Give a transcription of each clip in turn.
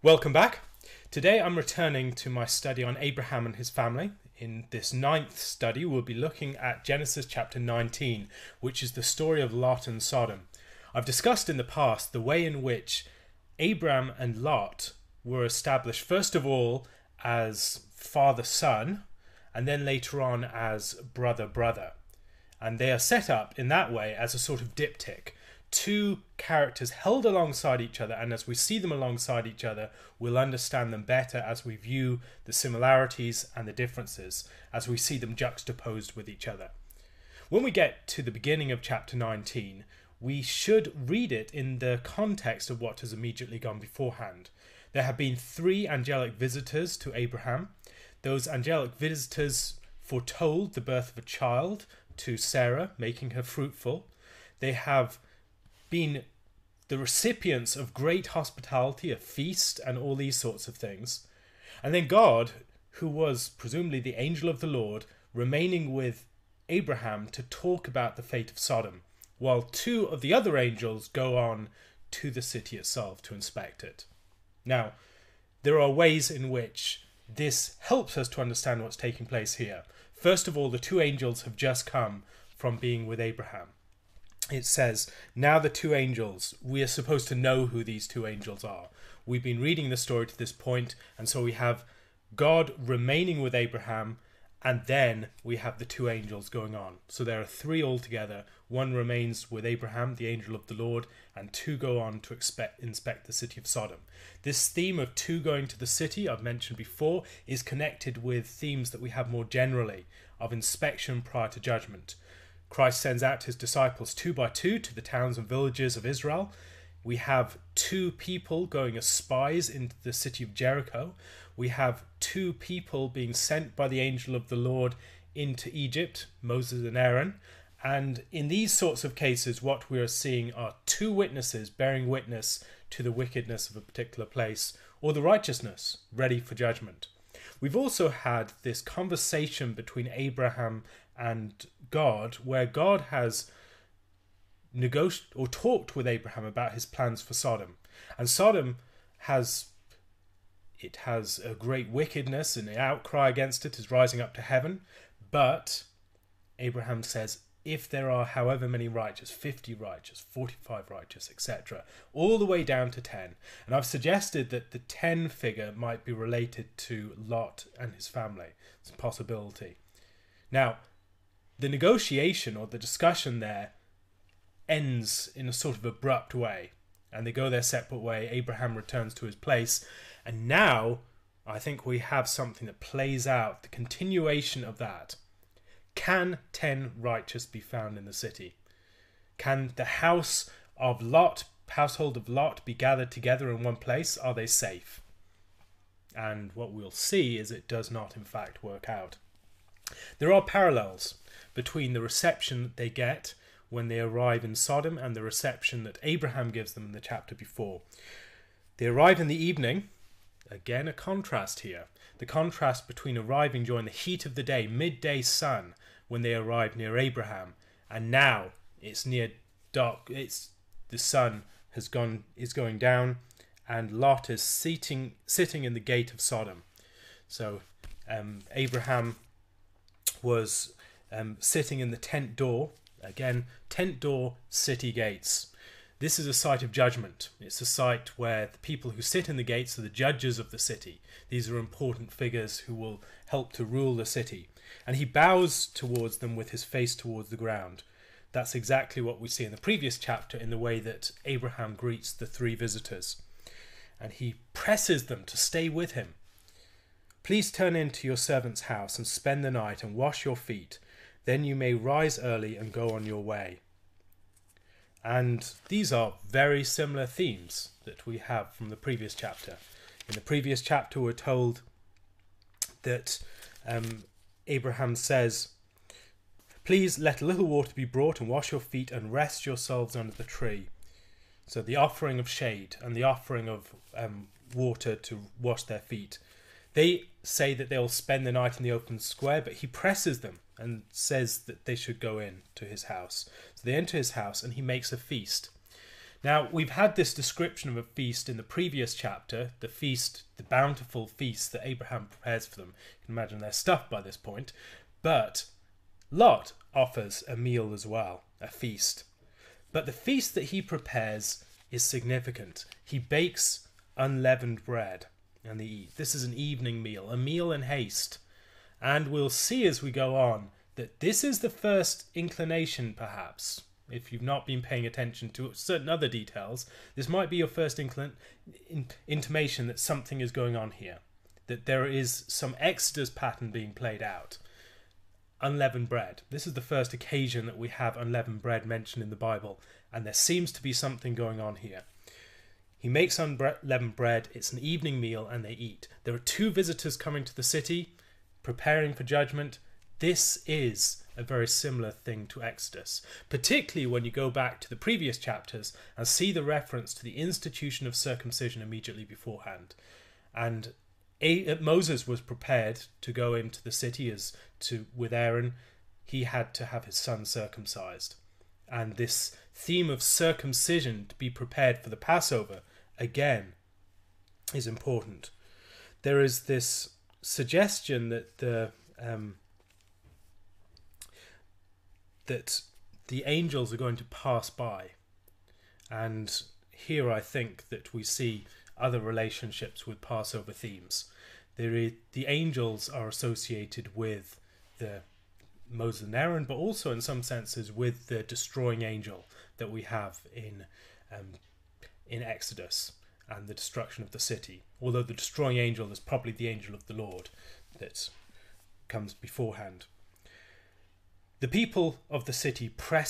Welcome back. Today I'm returning to my study on Abraham and his family. In this 9th study we'll be looking at Genesis chapter 19, which is the story of Lot and Sodom. I've discussed in the past the way in which Abraham and Lot were established first of all as father-son and then later on as brother-brother. And they are set up in that way as a sort of diptych. Two characters held alongside each other, and as we see them alongside each other, we'll understand them better as we view the similarities and the differences, as we see them juxtaposed with each other. When we get to the beginning of chapter 19, we should read it in the context of what has immediately gone beforehand. There have been 3 angelic visitors to Abraham. Those angelic visitors foretold the birth of a child to Sarah, making her fruitful. They have been the recipients of great hospitality, a feast, and all these sorts of things. And then God, who was presumably the angel of the Lord, remaining with Abraham to talk about the fate of Sodom, while 2 of the other angels go on to the city itself to inspect it. Now, there are ways in which this helps us to understand what's taking place here. First of all, the 2 angels have just come from being with Abraham. It says, now the 2 angels, we are supposed to know who these 2 angels are. We've been reading the story to this point, and so we have God remaining with Abraham, and then we have the 2 angels going on. So there are 3 altogether. 1 remains with Abraham, the angel of the Lord, and 2 go on to inspect the city of Sodom. This theme of 2 going to the city, I've mentioned before, is connected with themes that we have more generally of inspection prior to judgment. Christ sends out his disciples 2 by 2 to the towns and villages of Israel. We have 2 people going as spies into the city of Jericho. We have 2 people being sent by the angel of the Lord into Egypt, Moses and Aaron. And in these sorts of cases, what we are seeing are 2 witnesses bearing witness to the wickedness of a particular place or the righteousness ready for judgment. We've also had this conversation between Abraham and God, where God has negotiated or talked with Abraham about his plans for Sodom. And Sodom has a great wickedness, and the outcry against it is rising up to heaven. But Abraham says, if there are however many righteous, 50 righteous, 45 righteous, etc., all the way down to 10. And I've suggested that the 10 figure might be related to Lot and his family. It's a possibility. Now, the negotiation or the discussion there ends in a sort of abrupt way, and they go their separate way. Abraham returns to his place, and now I think we have something that plays out, the continuation of that. Can 10 righteous be found in the city? Can the household of Lot be gathered together in one place? Are they safe? And what we'll see is it does not in fact work out. There are parallels between the reception that they get when they arrive in Sodom and the reception that Abraham gives them in the chapter before. They arrive in the evening. Again, a contrast here. The contrast between arriving during the heat of the day, midday sun, when they arrive near Abraham, and now it's near dark. The sun is going down, and Lot is sitting in the gate of Sodom. So Abraham was sitting in the tent door. Again, tent door, city gates. This is a site of judgment. It's a site where the people who sit in the gates are the judges of the city. These are important figures who will help to rule the city. And he bows towards them with his face towards the ground. That's exactly what we see in the previous chapter in the way that Abraham greets the 3 visitors. And he presses them to stay with him. Please turn into your servant's house and spend the night and wash your feet. Then you may rise early and go on your way. And these are very similar themes that we have from the previous chapter. In the previous chapter we're told that Abraham says, please let a little water be brought and wash your feet and rest yourselves under the tree. So the offering of shade and the offering of water to wash their feet. They say that they'll spend the night in the open square, but he presses them and says that they should go in to his house. So they enter his house and he makes a feast. Now, we've had this description of a feast in the previous chapter, the feast, the bountiful feast that Abraham prepares for them. You can imagine they're stuffed by this point. But Lot offers a meal as well, a feast. But the feast that he prepares is significant. He bakes unleavened bread and they eat. This is an evening meal, a meal in haste. And we'll see as we go on that this is the first inclination, perhaps. If you've not been paying attention to certain other details, this might be your first intimation that something is going on here, that there is some Exodus pattern being played out. Unleavened bread. This is the first occasion that we have unleavened bread mentioned in the Bible, and there seems to be something going on here. He makes unleavened bread, it's an evening meal, and they eat. There are two visitors coming to the city, preparing for judgment. This is a very similar thing to Exodus, particularly when you go back to the previous chapters and see the reference to the institution of circumcision immediately beforehand. And Moses was prepared to go into the city with Aaron. He had to have his son circumcised. And this theme of circumcision, to be prepared for the Passover, again, is important. There is this suggestion that the angels are going to pass by. And here I think that we see other relationships with Passover themes. The angels are associated with the Moses and Aaron, but also in some senses with the destroying angel that we have in Exodus and the destruction of the city. Although the destroying angel is probably the angel of the Lord that comes beforehand. The people of the city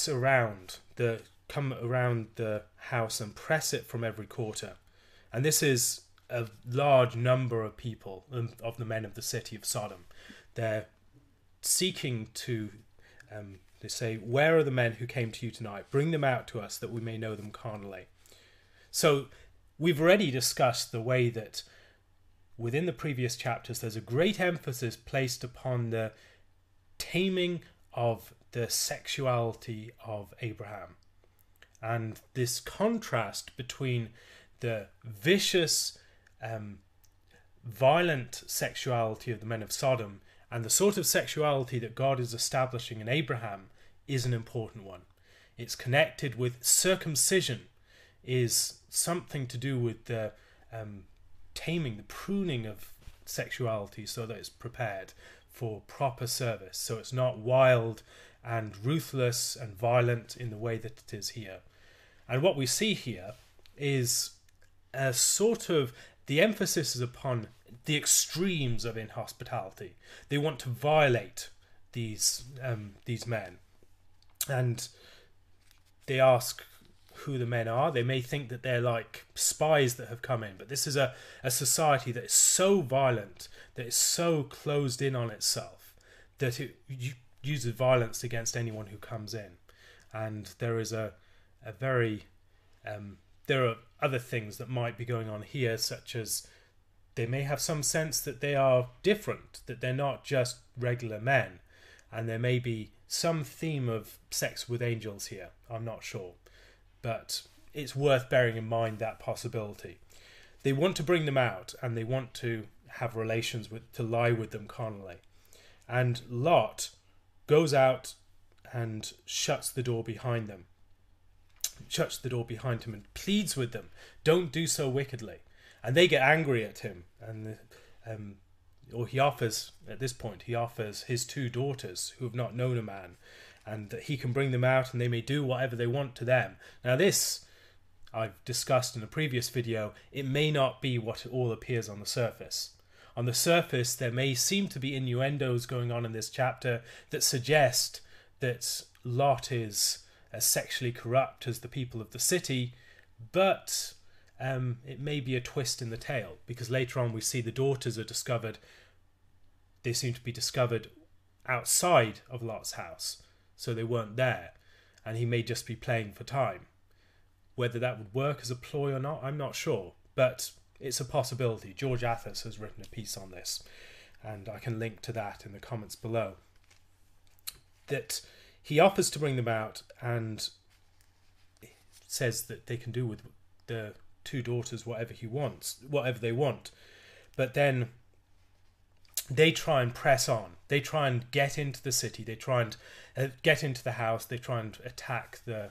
come around the house and press it from every quarter. And this is a large number of people, of the men of the city of Sodom. They're seeking to, they say, "Where are the men who came to you tonight? Bring them out to us that we may know them carnally." So we've already discussed the way that within the previous chapters there's a great emphasis placed upon the taming of the sexuality of Abraham. And this contrast between the vicious, violent sexuality of the men of Sodom and the sort of sexuality that God is establishing in Abraham is an important one. It's connected with circumcision, is something to do with the taming, the pruning of sexuality so that it's prepared for proper service. So it's not wild and ruthless and violent in the way that it is here. And what we see here is a sort of, the emphasis is upon the extremes of inhospitality. They want to violate these men. And they ask who the men are. They may think that they're like spies that have come in, but this is a society that is so violent, that is so closed in on itself, that it uses violence against anyone who comes in. And there is a very there are other things that might be going on here, such as they may have some sense that they are different, that they're not just regular men, and there may be some theme of sex with angels here. I'm not sure, but it's worth bearing in mind that possibility. They want to bring them out, and they want to have relations to lie with them carnally. And Lot goes out and shuts the door behind him and pleads with them, don't do so wickedly. And they get angry at him, and he offers his two daughters who have not known a man, and that he can bring them out and they may do whatever they want to them. Now this, I've discussed in a previous video, it may not be what it all appears on the surface. On the surface, there may seem to be innuendos going on in this chapter that suggest that Lot is as sexually corrupt as the people of the city, but it may be a twist in the tale, because later on we see the daughters are discovered. They seem to be discovered outside of Lot's house, so they weren't there, and he may just be playing for time. Whether that would work as a ploy or not, I'm not sure, but it's a possibility. George Athos has written a piece on this, and I can link to that in the comments below. That he offers to bring them out and says that they can do with the two daughters whatever they want. But then they try and press on. They try and get into the city. They try and get into the house. They try and attack the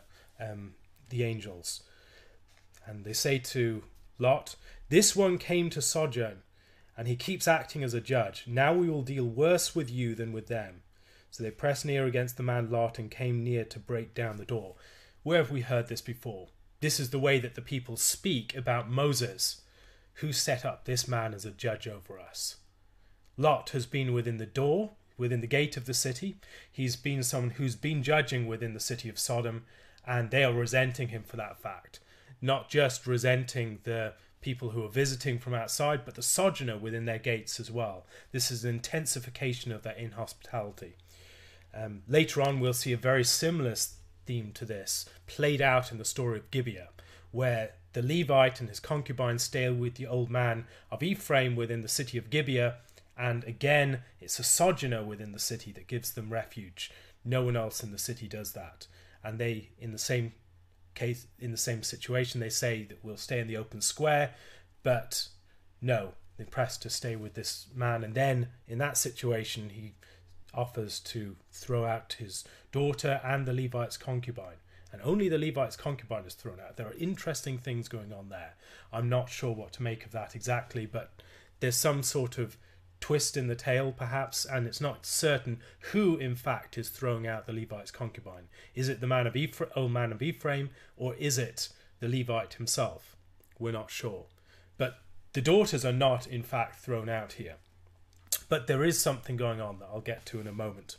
angels. And they say to Lot, "This one came to sojourn, and he keeps acting as a judge. Now we will deal worse with you than with them." So they pressed near against the man Lot and came near to break down the door. Where have we heard this before? This is the way that the people speak about Moses, who set up this man as a judge over us. Lot has been within the gate of the city. He's been someone who's been judging within the city of Sodom, and they are resenting him for that fact. Not just resenting the people who are visiting from outside, but the sojourner within their gates as well. This is an intensification of their inhospitality. Later on, we'll see a very similar theme to this played out in the story of Gibeah, where the Levite and his concubine stay with the old man of Ephraim within the city of Gibeah, and again, it's a sojourner within the city that gives them refuge. No one else in the city does that. And they, in the same situation, they say that we'll stay in the open square, but no, they press to stay with this man. And then in that situation, he offers to throw out his daughter and the Levite's concubine, and only the Levite's concubine is thrown out. There are interesting things going on there. I'm not sure what to make of that exactly, but there's some sort of twist in the tale perhaps, and it's not certain who in fact is throwing out the Levite's concubine. Is it the old man of Ephraim, or is it the Levite himself? We're not sure. But the daughters are not in fact thrown out here. But there is something going on that I'll get to in a moment.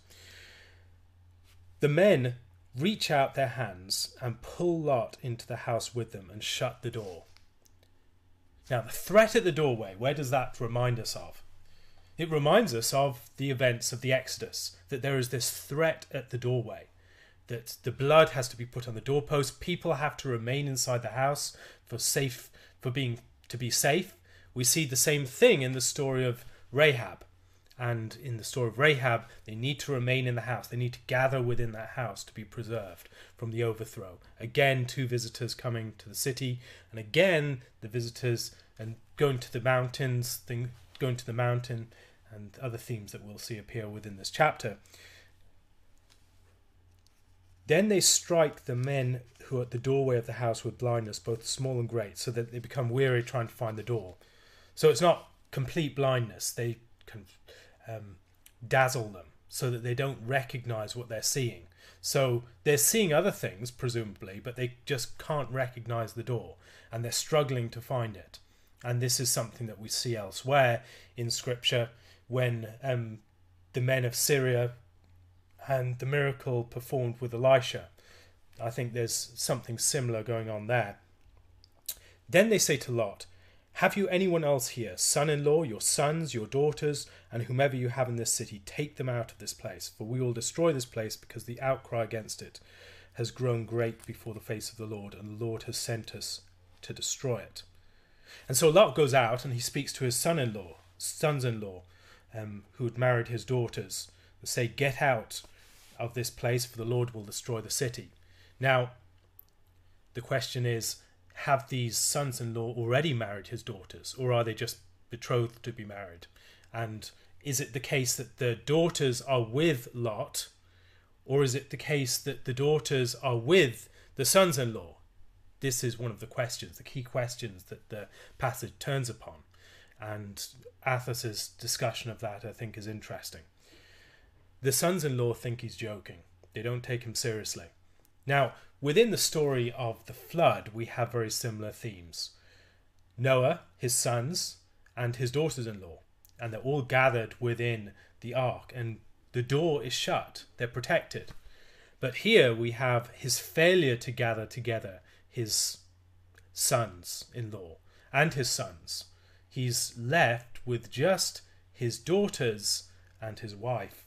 The men reach out their hands and pull Lot into the house with them and shut the door. Now, the threat at the doorway, where does that remind us of? It reminds us of the events of the Exodus, that there is this threat at the doorway, that the blood has to be put on the doorpost, people have to remain inside the house to be safe. We see the same thing in the story of Rahab. And in the story of Rahab, they need to remain in the house. They need to gather within that house to be preserved from the overthrow. Again, two visitors coming to the city, and again, the visitors and going to the mountain, and other themes that we'll see appear within this chapter. Then they strike the men who are at the doorway of the house with blindness, both small and great, so that they become weary trying to find the door. So it's not complete blindness. They can dazzle them so that they don't recognize what they're seeing. So they're seeing other things, presumably, but they just can't recognize the door, and they're struggling to find it. And this is something that we see elsewhere in Scripture when the men of Syria and the miracle performed with Elisha. I think there's something similar going on there. Then they say to Lot, "Have you anyone else here, son-in-law, your sons, your daughters, and whomever you have in this city? Take them out of this place, for we will destroy this place because the outcry against it has grown great before the face of the Lord, and the Lord has sent us to destroy it." And so Lot goes out and he speaks to his sons-in-law, who had married his daughters, and say, "Get out of this place, for the Lord will destroy the city." Now, the question is, have these sons-in-law already married his daughters, or are they just betrothed to be married? And is it the case that the daughters are with Lot, or is it the case that the daughters are with the sons-in-law? This is one of the questions, the key questions that the passage turns upon. And Athos's discussion of that, I think, is interesting. The sons-in-law think he's joking. They don't take him seriously. Now, within the story of the flood, we have very similar themes. Noah, his sons, and his daughters-in-law, and they're all gathered within the ark, and the door is shut. They're protected. But here we have his failure to gather together his sons-in-law and his sons. He's left with just his daughters and his wife.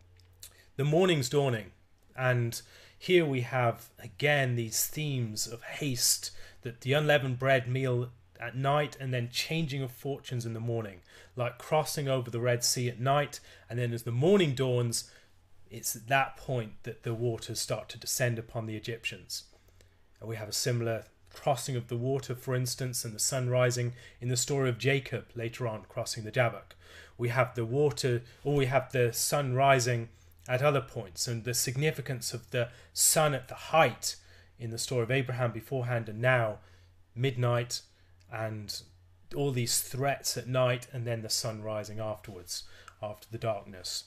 The morning's dawning, and here we have again these themes of haste, that the unleavened bread meal at night and then changing of fortunes in the morning, like crossing over the Red Sea at night, and then as the morning dawns, it's at that point that the waters start to descend upon the Egyptians. We have a similar crossing of the water, for instance, and the sun rising in the story of Jacob later on crossing the Jabbok. We have the water, or we have the sun rising at other points, and the significance of the sun at the height in the story of Abraham beforehand, and now midnight, and all these threats at night, and then the sun rising afterwards, after the darkness.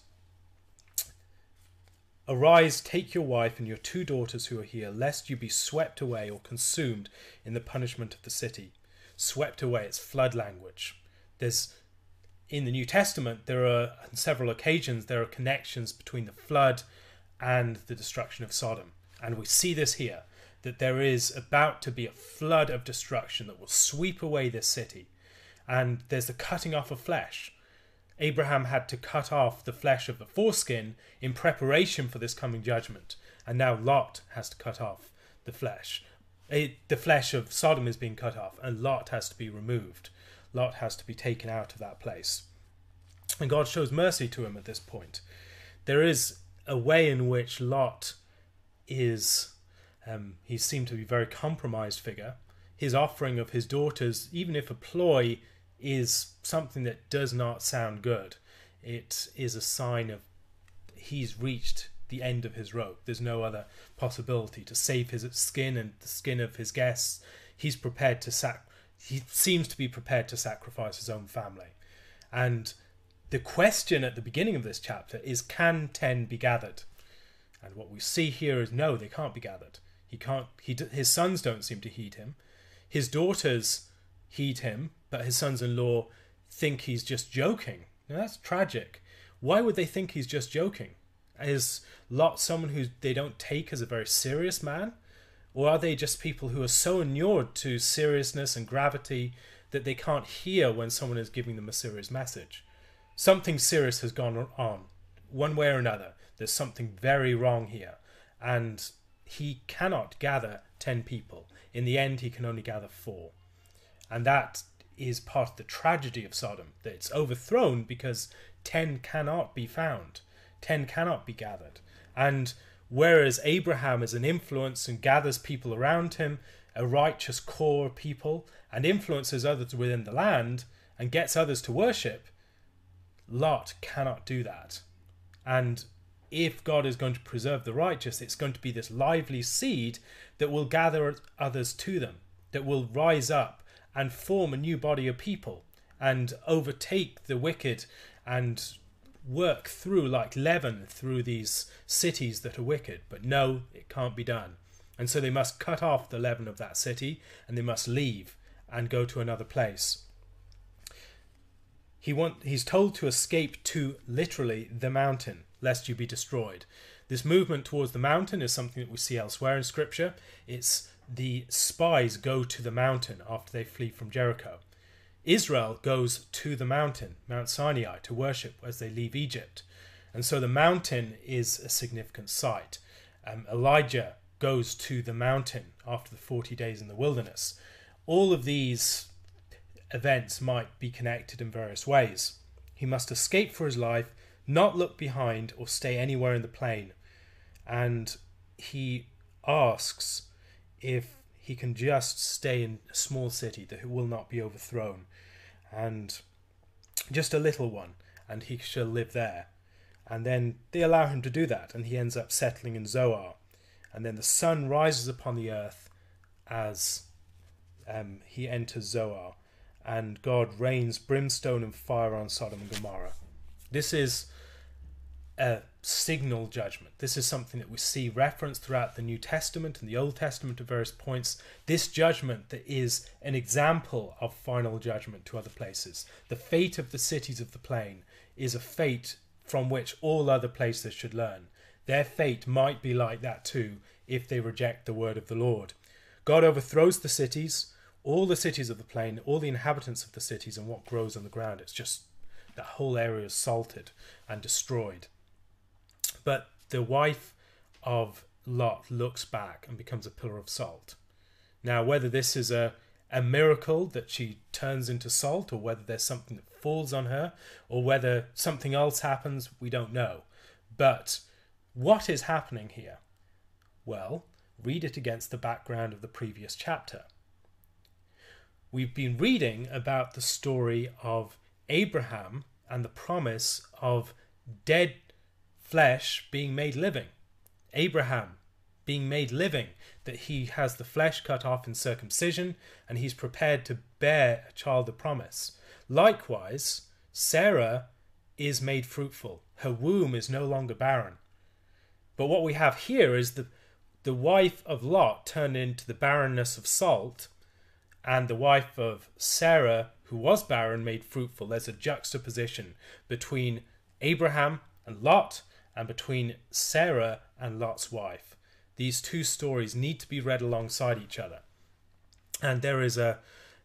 Arise, take your wife and your 2 daughters who are here, lest you be swept away or consumed in the punishment of the city. Swept away, it's flood language. In the New Testament, there are, on several occasions, there are connections between the flood and the destruction of Sodom. And we see this here, that there is about to be a flood of destruction that will sweep away this city. And there's the cutting off of flesh. Abraham had to cut off the flesh of the foreskin in preparation for this coming judgment. And now Lot has to cut off the flesh. The flesh of Sodom is being cut off, and Lot has to be removed. Lot has to be taken out of that place. And God shows mercy to him at this point. There is a way in which Lot is, he seemed to be a very compromised figure. His offering of his daughters, even if a ploy, is something that does not sound good. It is a sign of he's reached the end of his rope. There's no other possibility to save his skin and the skin of his guests. He's prepared to he seems to be prepared to sacrifice his own family. And the question at the beginning of this chapter is, can 10 be gathered? And what we see here is, no, they can't be gathered. His sons don't seem to heed him. His daughters heed him, but his sons-in-law think he's just joking. Now, that's tragic. Why would they think he's just joking? Is Lot someone who they don't take as a very serious man? Or are they just people who are so inured to seriousness and gravity that they can't hear when someone is giving them a serious message? Something serious has gone on, one way or another. There's something very wrong here. And he cannot gather 10 people. In the end, he can only gather 4. And that is part of the tragedy of Sodom, that it's overthrown because 10 cannot be found. 10 cannot be gathered. And whereas Abraham is an influence and gathers people around him, a righteous core of people, and influences others within the land, and gets others to worship, Lot cannot do that. And if God is going to preserve the righteous, it's going to be this lively seed that will gather others to them, that will rise up and form a new body of people and overtake the wicked and work through like leaven through these cities that are wicked. But no, it can't be done. And so they must cut off the leaven of that city, and they must leave and go to another place. He's told to escape to, literally, the mountain, lest you be destroyed. This movement towards the mountain is something that we see elsewhere in Scripture. It's the spies go to the mountain after they flee from Jericho. Israel goes to the mountain, Mount Sinai, to worship as they leave Egypt. And so the mountain is a significant site. Elijah goes to the mountain after the 40 days in the wilderness. All of these events might be connected in various ways. He must escape for his life, not look behind or stay anywhere in the plain. And he asks if he can just stay in a small city that will not be overthrown, and just a little one, and he shall live there. And then they allow him to do that, and he ends up settling in Zoar. And then the sun rises upon the earth as he enters Zoar, and God rains brimstone and fire on Sodom and Gomorrah. This is a signal judgment. This is something that we see referenced throughout the New Testament and the Old Testament at various points. This judgment that is an example of final judgment to other places. The fate of the cities of the plain is a fate from which all other places should learn. Their fate might be like that too if they reject the word of the Lord. God overthrows the cities, all the cities of the plain, all the inhabitants of the cities, and what grows on the ground. It's just that whole area is salted and destroyed. But the wife of Lot looks back and becomes a pillar of salt. Now, whether this is a miracle that she turns into salt, or whether there's something that falls on her, or whether something else happens, we don't know. But what is happening here? Well, read it against the background of the previous chapter. We've been reading about the story of Abraham and the promise of dead flesh being made living. Abraham being made living, that he has the flesh cut off in circumcision and he's prepared to bear a child of promise. Likewise, Sarah is made fruitful. Her womb is no longer barren. But what we have here is the wife of Lot turned into the barrenness of salt, and the wife of Sarah, who was barren, made fruitful. There's a juxtaposition between Abraham and Lot, and between Sarah and Lot's wife. These two stories need to be read alongside each other. And there is a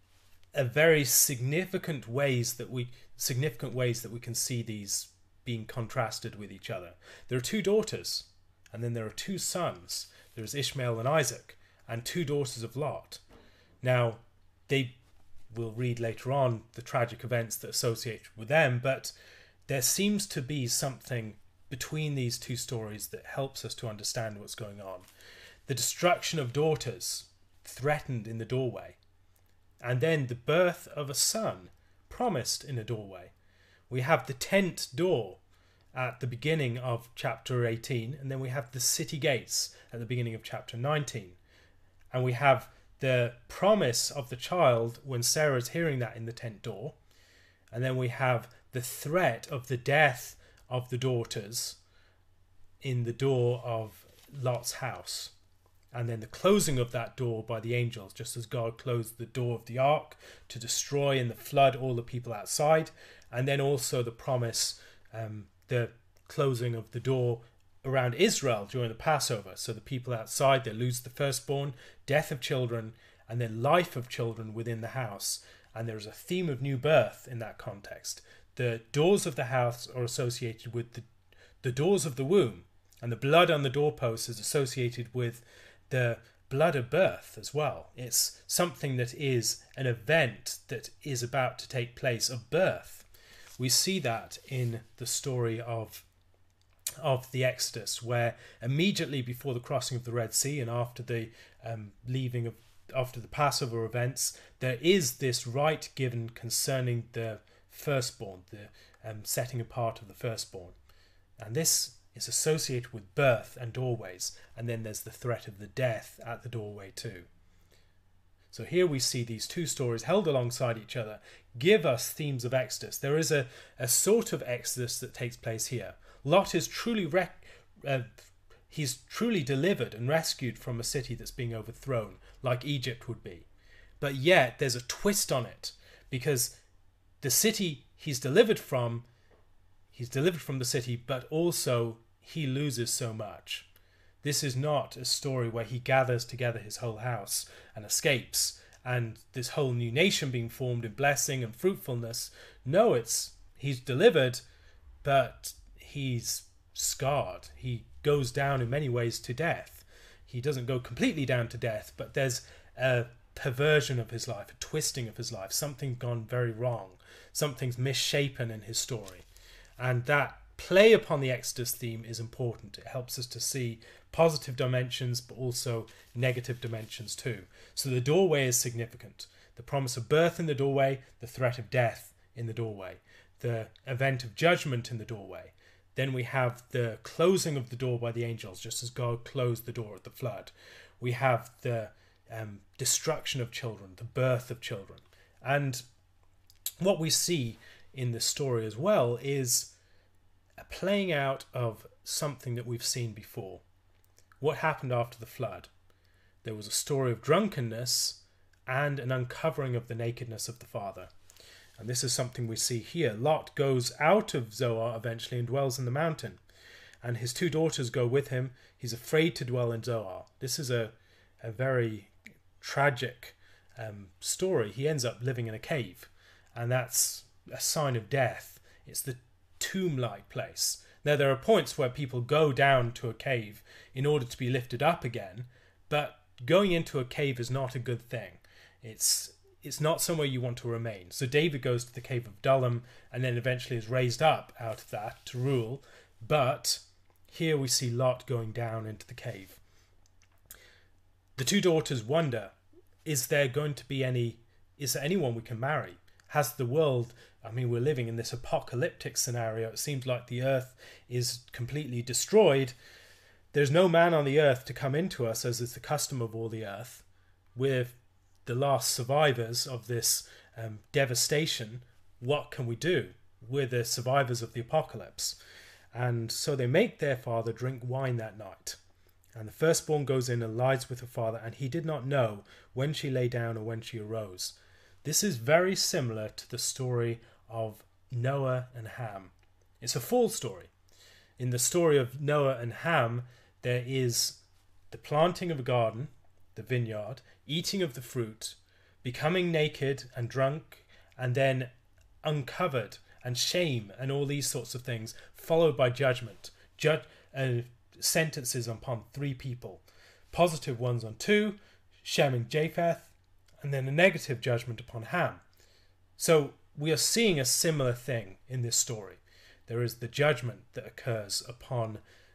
very significant ways that we can see these being contrasted with each other. There are two daughters, and then there are two sons. There's Ishmael and Isaac, and two daughters of Lot. Now, they will read later on the tragic events that associate with them, but there seems to be something between these two stories that helps us to understand what's going on. The destruction of daughters threatened in the doorway, and then the birth of a son promised in a doorway. We have the tent door at the beginning of chapter 18, and then we have the city gates at the beginning of chapter 19. And we have the promise of the child when Sarah's hearing that in the tent door. And then we have the threat of the death of the daughters in the door of Lot's house. And then the closing of that door by the angels, just as God closed the door of the ark to destroy in the flood all the people outside. And then also the promise, the closing of the door around Israel during the Passover. So the people outside, they lose the firstborn, death of children, and then life of children within the house. And there's a theme of new birth in that context. The doors of the house are associated with the doors of the womb, and the blood on the doorpost is associated with the blood of birth as well. It's something that is an event that is about to take place, of birth. We see that in the story of the Exodus, where immediately before the crossing of the Red Sea and after the after the Passover events, there is this rite given concerning the firstborn, the setting apart of the firstborn. And this is associated with birth and doorways, and then there's the threat of the death at the doorway too. So here we see these two stories held alongside each other give us themes of Exodus. There is a sort of Exodus that takes place here. Lot is he's truly delivered and rescued from a city that's being overthrown, like Egypt would be. But yet there's a twist on it, because the city he's delivered from the city, but also he loses so much. This is not a story where he gathers together his whole house and escapes, and this whole new nation being formed in blessing and fruitfulness. No, he's delivered, but he's scarred. He goes down in many ways to death. He doesn't go completely down to death, but there's a perversion of his life, a twisting of his life. Something's gone very wrong. Something's misshapen in his story. And that play upon the Exodus theme is important. It helps us to see positive dimensions, but also negative dimensions too. So the doorway is significant. The promise of birth in the doorway, the threat of death in the doorway, the event of judgment in the doorway. Then we have the closing of the door by the angels, just as God closed the door at the flood. We have the destruction of children, the birth of children. And what we see in this story as well is a playing out of something that we've seen before. What happened after the flood? There was a story of drunkenness and an uncovering of the nakedness of the father. And this is something we see here. Lot goes out of Zoar eventually and dwells in the mountain. And his two daughters go with him. He's afraid to dwell in Zoar. This is a very tragic story. He ends up living in a cave. And that's a sign of death. It's the tomb-like place. Now, there are points where people go down to a cave in order to be lifted up again. But going into a cave is not a good thing. It's not somewhere you want to remain. So David goes to the cave of Adullam and then eventually is raised up out of that to rule. But here we see Lot going down into the cave. The two daughters wonder, is there anyone we can marry? Has the world, we're living in this apocalyptic scenario. It seems like the earth is completely destroyed. There's no man on the earth to come into us, as is the custom of all the earth. We're the last survivors of this devastation. What can we do? We're the survivors of the apocalypse. And so they make their father drink wine that night. And the firstborn goes in and lies with her father, and he did not know when she lay down or when she arose. This is very similar to the story of Noah and Ham. It's a fall story. In the story of Noah and Ham, there is the planting of a garden, the vineyard, eating of the fruit, becoming naked and drunk, and then uncovered, and shame, and all these sorts of things, followed by judgment. Sentences upon 3 people. Positive ones on 2, Shem and Japheth, and then a negative judgment upon Ham. So we are seeing a similar thing in this story. There is the judgment that occurs upon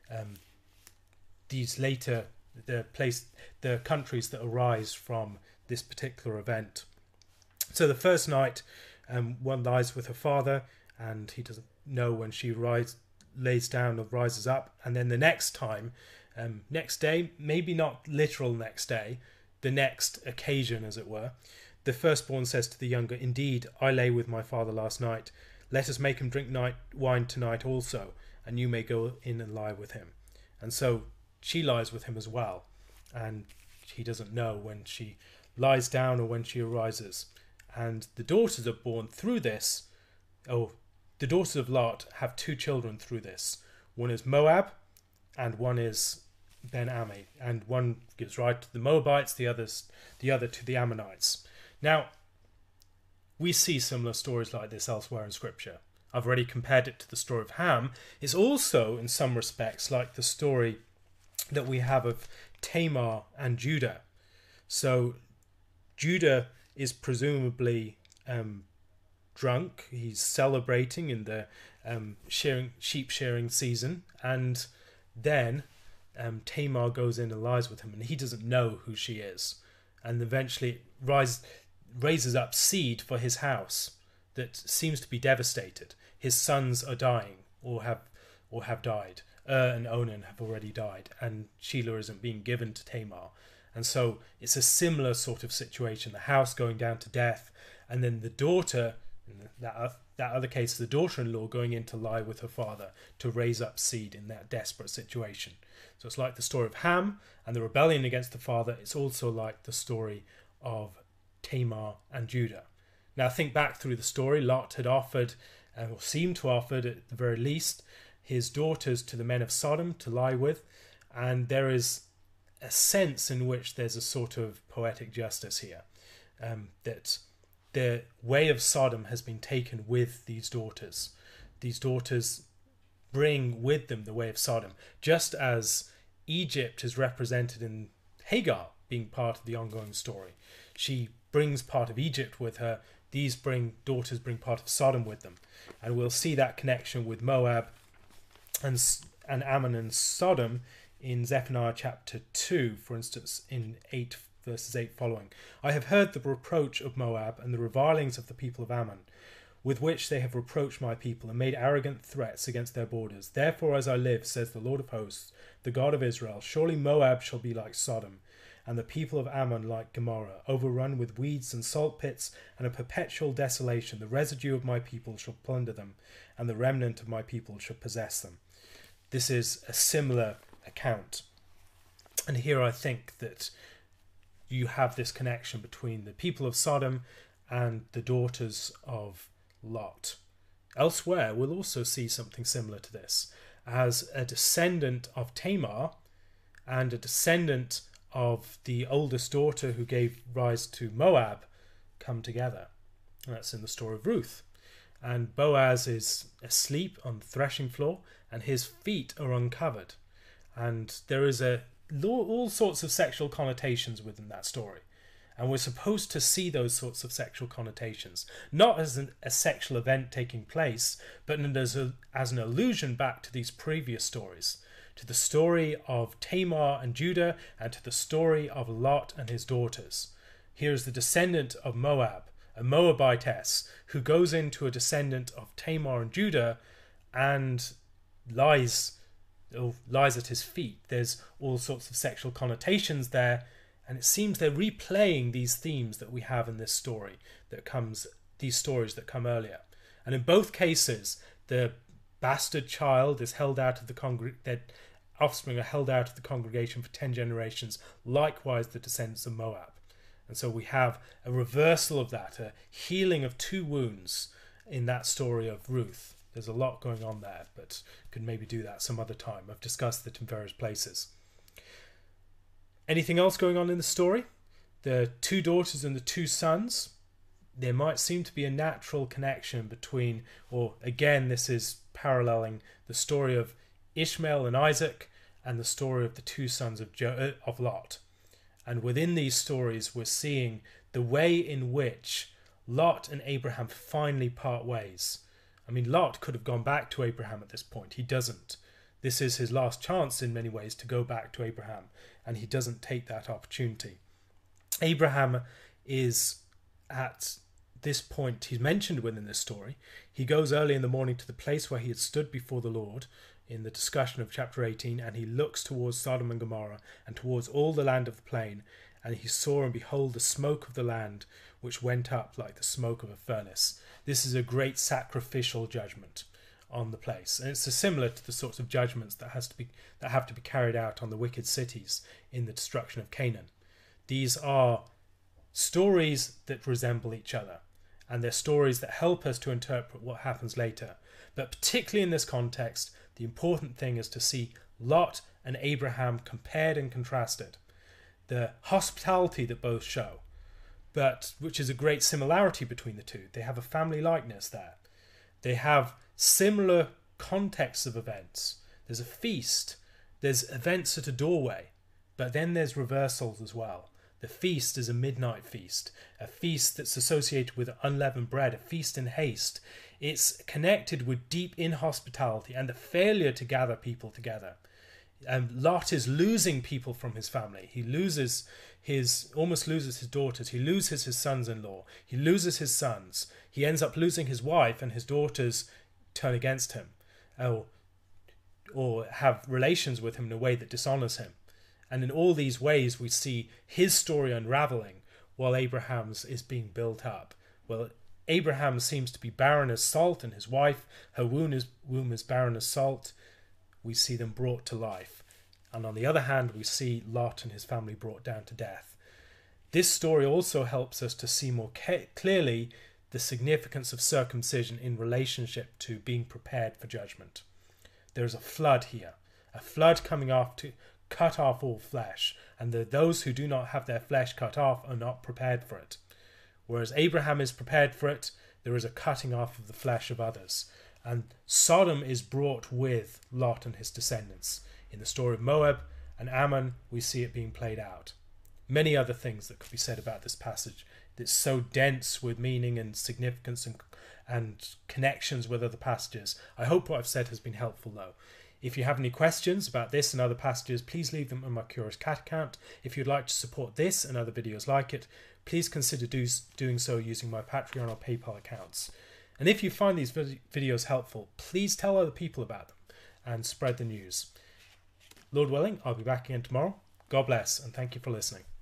the countries that arise from this particular event. So the first night, one lies with her father, and he doesn't know when she lays down or rises up. And then the next time, next day, maybe not literal next day, the next occasion, as it were, the firstborn says to the younger, "Indeed, I lay with my father last night. Let us make him drink wine tonight also, and you may go in and lie with him." And so she lies with him as well, and he doesn't know when she lies down or when she arises. And the daughters are born through this. The daughters of Lot have 2 children through this. One is Moab, and one is Ben-Ammi, and one gives rise to the Moabites, the other to the Ammonites. Now, we see similar stories like this elsewhere in Scripture. I've already compared it to the story of Ham. It's also, in some respects, like the story that we have of Tamar and Judah. So, Judah is presumably drunk. He's celebrating in the sheep shearing season, and then Tamar goes in and lies with him, and he doesn't know who she is, and eventually raises up seed for his house that seems to be devastated. His sons are dying or have died. And Onan have already died, and Shelah isn't being given to Tamar. And so it's a similar sort of situation, the house going down to death, and then the daughter, in that other case, the daughter-in-law going in to lie with her father to raise up seed in that desperate situation. So it's like the story of Ham and the rebellion against the father. It's also like the story of Tamar and Judah. Now think back through the story. Lot had offered, or seemed to offer at the very least, his daughters to the men of Sodom to lie with, and there is a sense in which there's a sort of poetic justice here, that the way of Sodom has been taken with these daughters. These daughters bring with them the way of Sodom, just as Egypt is represented in Hagar being part of the ongoing story. She brings part of Egypt with her. These daughters bring part of Sodom with them, and we'll see that connection with Moab and Ammon and Sodom in Zephaniah chapter 2, for instance, in 8 verses 8 following. "I have heard the reproach of Moab and the revilings of the people of Ammon, with which they have reproached my people and made arrogant threats against their borders. Therefore, as I live, says the Lord of hosts, the God of Israel, surely Moab shall be like Sodom, and the people of Ammon like Gomorrah, overrun with weeds and salt pits, and a perpetual desolation. The residue of my people shall plunder them, and the remnant of my people shall possess them." This is a similar account. And here I think that you have this connection between the people of Sodom and the daughters of Lot. Elsewhere, we'll also see something similar to this, as a descendant of Tamar and a descendant of the oldest daughter who gave rise to Moab come together. And that's in the story of Ruth. And Boaz is asleep on the threshing floor, and his feet are uncovered. And there is all sorts of sexual connotations within that story. And we're supposed to see those sorts of sexual connotations, not as a sexual event taking place, but as an allusion back to these previous stories, to the story of Tamar and Judah, and to the story of Lot and his daughters. Here is the descendant of Moab, a Moabitess, who goes into a descendant of Tamar and Judah and lies at his feet. There's all sorts of sexual connotations there, and it seems they're replaying these themes that we have in this story these stories that come earlier. And in both cases, the bastard child is held out of their offspring are held out of the congregation for 10 generations, likewise the descendants of Moab. And so we have a reversal of that, a healing of two wounds in that story of Ruth. There's a lot going on there, but could maybe do that some other time. I've discussed it in various places. Anything else going on in the story? The two daughters and the two sons. There might seem to be a natural connection between, or again, this is paralleling the story of Ishmael and Isaac and the story of the two sons of Lot. And within these stories, we're seeing the way in which Lot and Abraham finally part ways. I mean, Lot could have gone back to Abraham at this point. He doesn't. This is his last chance in many ways to go back to Abraham, and he doesn't take that opportunity. Abraham is at this point, he's mentioned within this story. He goes early in the morning to the place where he had stood before the Lord in the discussion of chapter 18, and he looks towards Sodom and Gomorrah and towards all the land of the plain, and he saw and behold the smoke of the land which went up like the smoke of a furnace. This is a great sacrificial judgment on the place, and it's similar to the sorts of judgments that have to be carried out on the wicked cities in the destruction of Canaan. These are stories that resemble each other, and they're stories that help us to interpret what happens later. But particularly in this context, the important thing is to see Lot and Abraham compared and contrasted. The hospitality that both show, but which is a great similarity between the two. They have a family likeness there. They have similar contexts of events. There's a feast, there's events at a doorway, but then there's reversals as well. The feast is a midnight feast, a feast that's associated with unleavened bread, a feast in haste. It's connected with deep inhospitality and the failure to gather people together. Lot is losing people from his family. He almost loses his daughters. He loses his sons-in-law. He loses his sons. He ends up losing his wife, and his daughters turn against him, or have relations with him in a way that dishonors him. And in all these ways, we see his story unraveling while Abraham's is being built up. Well, Abraham seems to be barren as salt, and his wife, her womb is barren as salt. We see them brought to life. And on the other hand, we see Lot and his family brought down to death. This story also helps us to see more clearly the significance of circumcision in relationship to being prepared for judgment. There's a flood here, a flood coming off to cut off all flesh, and those who do not have their flesh cut off are not prepared for it. Whereas Abraham is prepared for it, there is a cutting off of the flesh of others. And Sodom is brought with Lot and his descendants. In the story of Moab and Ammon, we see it being played out. Many other things that could be said about this passage that's so dense with meaning and significance and connections with other passages. I hope what I've said has been helpful, though. If you have any questions about this and other passages, please leave them on my Curious Cat account. If you'd like to support this and other videos like it, please consider doing so using my Patreon or PayPal accounts. And if you find these videos helpful, please tell other people about them and spread the news. Lord willing, I'll be back again tomorrow. God bless, and thank you for listening.